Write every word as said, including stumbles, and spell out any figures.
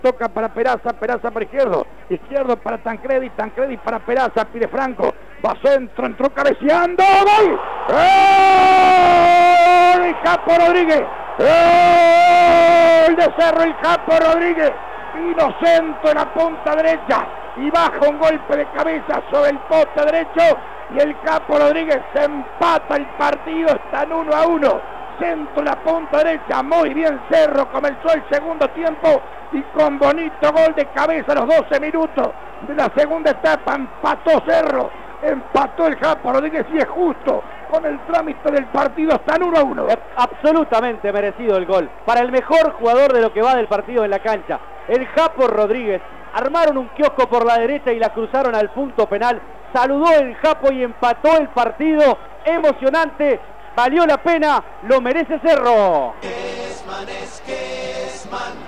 Toca para Peraza, Peraza para izquierdo, izquierdo para Tancredi, Tancredi para Peraza, pide Franco, va centro, entró cabeceando, ¡gol! ¡Gol! El Capo Rodríguez, ¡gol de Cerro, el Capo Rodríguez! Vino centro en la punta derecha y baja un golpe de cabeza sobre el poste derecho y el Capo Rodríguez se empata el partido, están uno a uno. Centro en la punta derecha, muy bien Cerro, comenzó el segundo tiempo y con bonito gol de cabeza a los doce minutos de la segunda etapa empató Cerro, empató el Capo Rodríguez y es justo con el trámite del partido, están uno a uno. Es absolutamente merecido el gol para el mejor jugador de lo que va del partido en la cancha, el Capo Rodríguez. Armaron un kiosco por la derecha y la cruzaron al punto penal, saludó el Capo y empató el partido, emocionante. Valió la pena, lo merece Cerro.